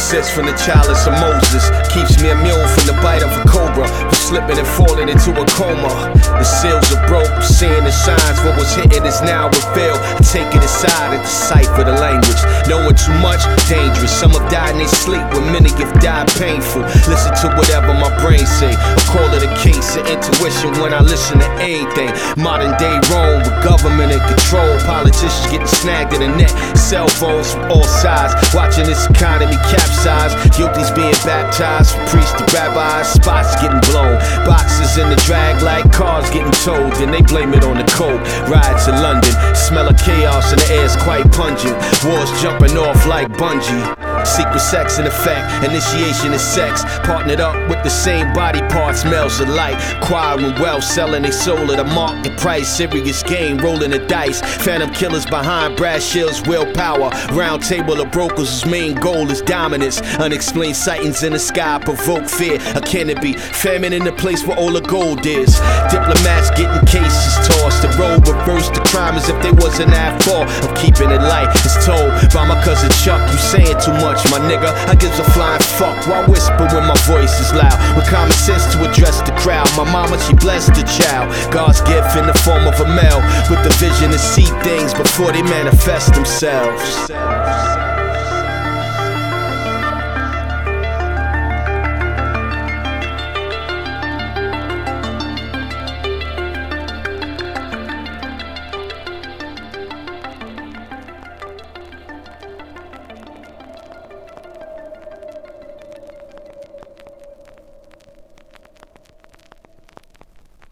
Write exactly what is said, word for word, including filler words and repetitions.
assist from the chalice of Moses. Keeps me immune from the bite of a cobra, from slipping and falling into a coma. The seals are broke, seeing the signs. What was hidden is now revealed. I take it aside and decipher the language. Knowing too much, dangerous. Some have died in their sleep, when many have died painful. Listen to whatever my brain say. I call it a case of intuition when I listen to anything. Modern day Rome with government in control. Politicians getting snagged in the net. Cell phones from all sides. Watching this economy capsize. Guilty's being baptized from priests to rabbis. Spots getting blown. Boxes in the drag like cars getting towed. Then they blame it on the cold. Ride to London. Smell of chaos and the air's quite pungent. Wars jumping off like bungee. Secret sex in effect, initiation is sex. Partnered up with the same body parts, males alike. Acquiring wealth, selling they soul at a market price. Serious game, rolling the dice. Phantom killers behind brass shields, willpower. Round table of brokers whose main goal is dominance. Unexplained sightings in the sky provoke fear. A canopy, famine in the place where all the gold is. Diplomats getting cases tossed. The road reversed the crime as if they wasn't at fault. I'm keeping it light, it's told by my cousin Chuck. You saying too much, my nigga, I gives a flying fuck. Why whisper when my voice is loud? With common sense to address the crowd. My mama, she blessed the child. God's gift in the form of a male, with the vision to see things before they manifest themselves.